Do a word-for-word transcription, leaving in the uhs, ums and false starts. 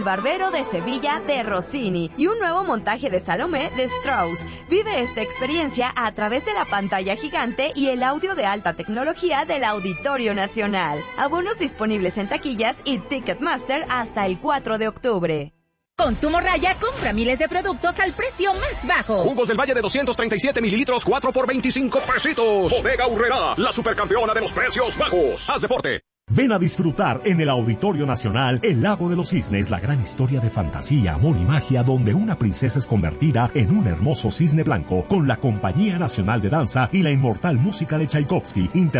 Barbero de Sevilla de Rossini y un nuevo montaje de Salomé de Strauss. Vive esta experiencia a través de la pantalla gigante y el audio de alta tecnología del Auditorio Nacional. Abonos disponibles en taquillas y Ticketmaster hasta el cuatro de octubre. Con tu morralla, compra miles de productos al precio más bajo. Jugos del Valle de doscientos treinta y siete mililitros, cuatro por veinticinco pesitos. Bodega Aurrerá, la supercampeona de los precios bajos. Haz deporte. Ven a disfrutar en el Auditorio Nacional El Lago de los Cisnes, la gran historia de fantasía, amor y magia donde una princesa es convertida en un hermoso cisne blanco con la Compañía Nacional de Danza y la inmortal música de Tchaikovsky.